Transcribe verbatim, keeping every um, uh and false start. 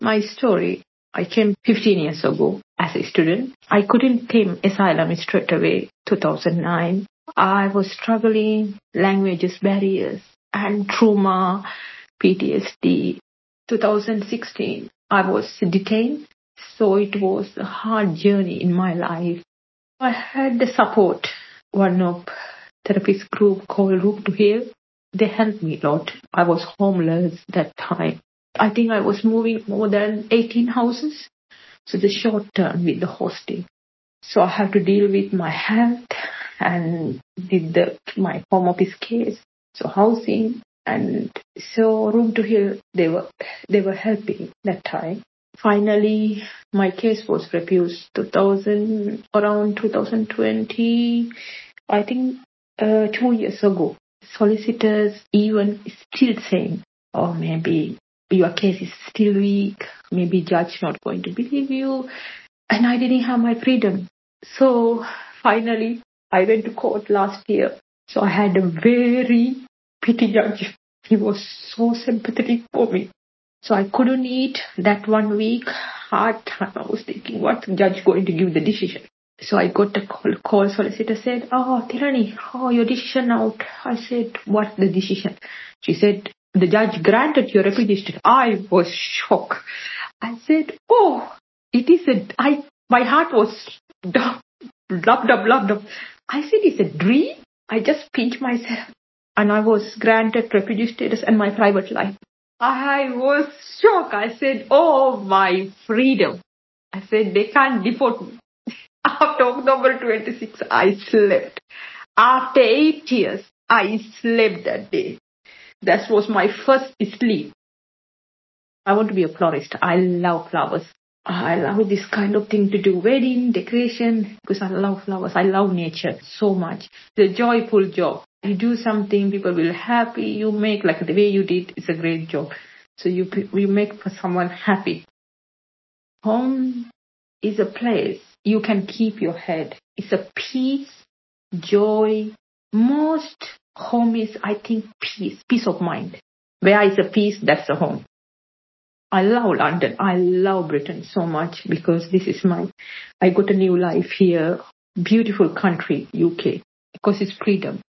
My story, I came fifteen years ago as a student. I couldn't came asylum straight away, two thousand nine. I was struggling, languages barriers and trauma, P T S D. two thousand sixteen, I was detained. So it was a hard journey in my life. I had the support, one of therapist group called Room to Heal. They helped me a lot. I was homeless that time. I think I was moving more than eighteen houses. So the short term with the hosting. So I had to deal with my health and did the my home office case. So housing and so Room to Heal, they were they were helping that time. Finally, my case was refused two thousand around two thousand twenty. I think uh, two years ago. Solicitors even still saying, oh, maybe your case is still weak, maybe judge not going to believe you. And I didn't have my freedom. So finally, I went to court last year. So I had a very pity judge. He was so sympathetic for me. So I couldn't eat that one week. Hard time. I was thinking, what's the judge going to give the decision? So I got a call. Call solicitor said, oh, Thilani, oh, your decision out. I said, what's the decision? She said, the judge granted your refugee status. I was shocked. I said, oh, it is a, I, my heart was dub, dub, dub, dub, dub. I said, it's a dream. I just pinched myself. And I was granted refugee status and my private life. I was shocked. I said, oh, my freedom. I said, they can't deport me. After October twenty-sixth, I slept. After eight years, I slept that day. That was my first sleep. I want to be a florist. I love flowers. I love this kind of thing to do. Wedding, decoration, because I love flowers. I love nature so much. It's a joyful job. You do something, people will happy. You make like the way you did. It's a great job. So you, you make for someone happy. Home is a place you can keep your head. It's a peace, joy. Most home is, I think, peace, peace of mind. Where is a peace, that's a home. I love London. I love Britain so much because this is my, I got a new life here. Beautiful country, U K, because it's freedom.